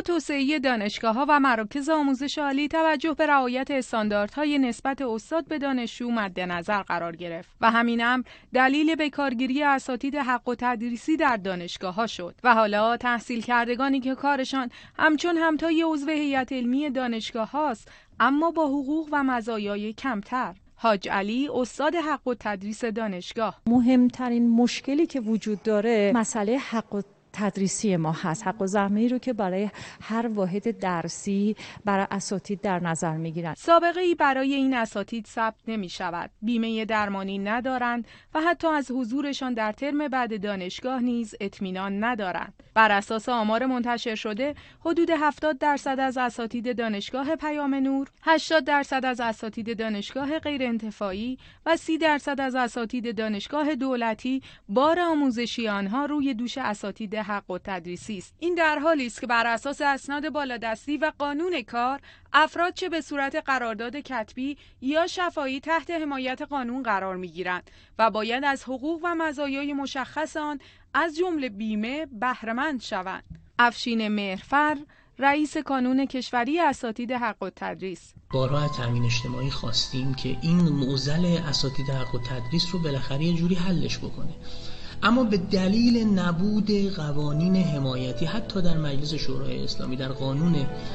با توسعه دانشگاه‌ها و مراکز آموزش عالی توجه به رعایت استانداردهای نسبت استاد به دانشجو مد نظر قرار گرفت و همین امر دلیل به کارگیری اساتید حق و تدریسی در دانشگاه‌ها شد و حالا تحصیل کردگانی که کارشان همچون همتای عضو هیئت علمی دانشگاه‌هاست اما با حقوق و مزایای کمتر. حاج علی استاد حق و تدریس دانشگاه: مهمترین مشکلی که وجود داره مسئله حق و تدریسی ما هست. حق و زحمه‌ای رو که برای هر واحد درسی برای اساتید در نظر میگیرن. سابقه‌ای برای این اساتید ثبت نمی‌شود. بیمه درمانی ندارند و حتی از حضورشان در ترم بعد دانشگاه نیز اطمینان ندارند. بر اساس آمار منتشر شده، حدود 70% از اساتید دانشگاه پیام نور، 80% از اساتید دانشگاه غیرانتفاعی و 30% از اساتید دانشگاه دولتی بار آموزشی آنها روی دوش اساتید حق و تدریسی است. این در حالی است که بر اساس اسناد بالادستی و قانون کار، افراد چه به صورت قرارداد کتبی یا شفاهی تحت حمایت قانون قرار می‌گیرند و باید از حقوق و مزایای مشخص آن از جمله بیمه بهره‌مند شوند. افشین مهرفر، رئیس کانون کشوری اساتید حق و تدریس: بارها از تامین اجتماعی خواستیم که این معضل اساتید حق و تدریس رو بالاخره یه جوری حلش بکنه، اما به دلیل نبود قوانین حمایتی حتی در مجلس شورای اسلامی، در قانون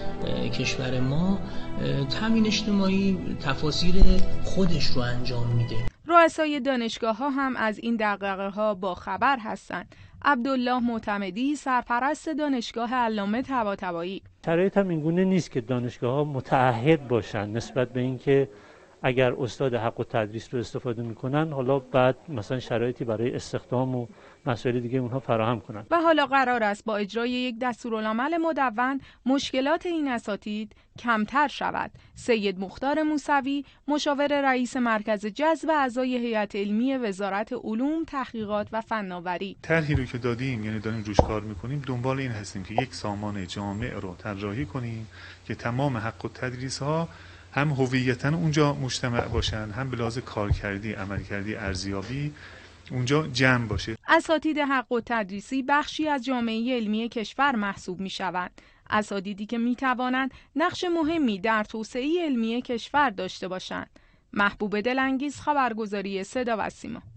کشور ما، تامین اجتماعی تفاسیر خودش رو انجام میده. رؤسای دانشگاه‌ها هم از این دغدغه‌ها با خبر هستند. عبدالله معتمدی، سرپرست دانشگاه علامه طباطبایی: شرایط هم اینگونه نیست که دانشگاه‌ها متعهد باشن نسبت به اینکه اگر استاد حق و تدریس رو استفاده میکنن حالا بعد مثلا شرایطی برای استخدام و مسائل دیگه اونها فراهم کنن. و حالا قرار است با اجرای یک دستورالعمل مدون مشکلات این اساتید کمتر شود. سید مختار موسوی، مشاور رئیس مرکز جذب اعضای هیئت علمی وزارت علوم، تحقیقات و فناوری: طرحی رو که دادیم، یعنی داریم روش کار میکنیم، دنبال این هستیم که یک سامان جامع رو طراحی کنیم که تمام حق و تدریس ها هم هویتاً اونجا مجتمع باشن، هم به لحاظ کارکردی، عملکردی، ارزیابی اونجا جمع باشه. اساتید حق و تدریسی بخشی از جامعه علمی کشور محسوب می‌شوند. اساتیدی که می‌توانند نقش مهمی در توسعه علمی کشور داشته باشند. محبوب دلانگیز، خبرگزاری صدا و سیما.